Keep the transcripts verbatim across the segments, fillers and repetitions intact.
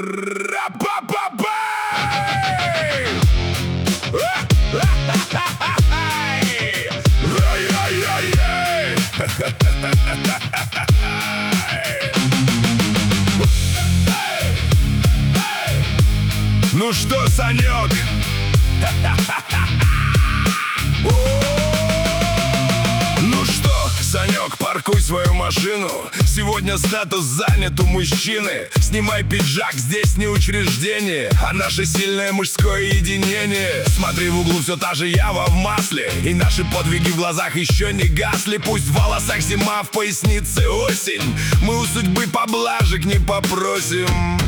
Ну что, Санек? Ну что, Санек, паркуй свою машину. Сегодня статус занят у мужчины. Снимай пиджак, здесь не учреждение, а наше сильное мужское единение. Смотри, в углу все та же Ява в масле, и наши подвиги в глазах еще не гасли. Пусть в волосах зима, в пояснице осень, мы у судьбы поблажек не попросим.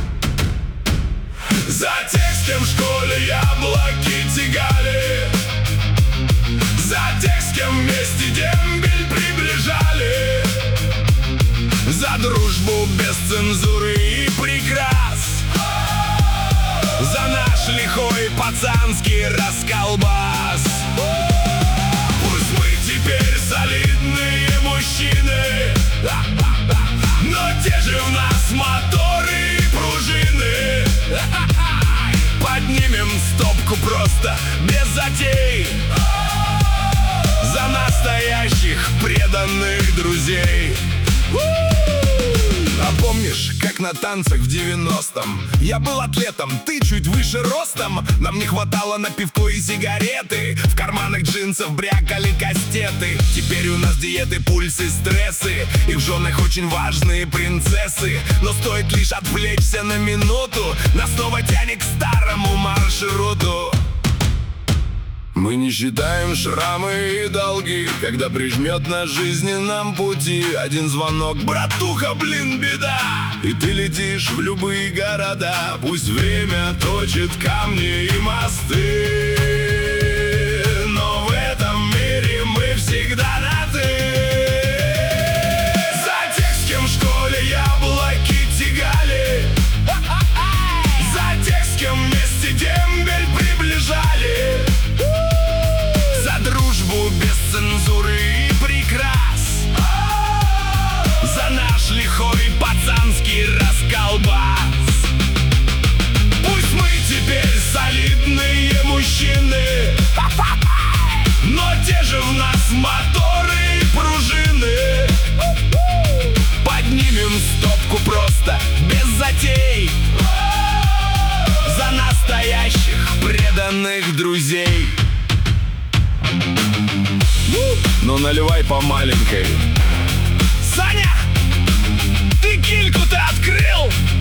За тех, с кем в школе яблоки тягали, за тех, с кем вместе дембель приближали, за дружбу без цензуры и прикрас, за наш лихой пацанский расколбас. Пусть мы теперь солидные мужчины, но те же в нас моторы и пружины. Поднимем стопку просто, без затей, за настоящих преданных друзей. А помнишь, как на танцах в девяностом я был атлетом, ты чуть выше ростом. Нам не хватало на пивко и сигареты, в карманах джинсов брякали кастеты. Теперь у нас диеты, пульсы, стрессы, и в женах очень важные принцессы. Но стоит лишь отвлечься на минуту, нас снова тянет к старому маршруту. Мы не считаем шрамы и долги, когда прижмет на жизненном пути один звонок: братуха, блин, беда, и ты летишь в любые города. Пусть время точит камни и мосты, но в этом мире мы всегда на «ты». За тех, с кем в школе яблоки тягали, за тех, с кем вместе дембель приближали, без цензуры и прикрас, за наш лихой пацанский расколбас. Пусть мы теперь солидные мужчины, но те же в нас моторы и пружины. Поднимем стопку просто, без затей, за настоящих преданных друзей. Ну наливай по маленькой. Саня, ты кильку-то открыл?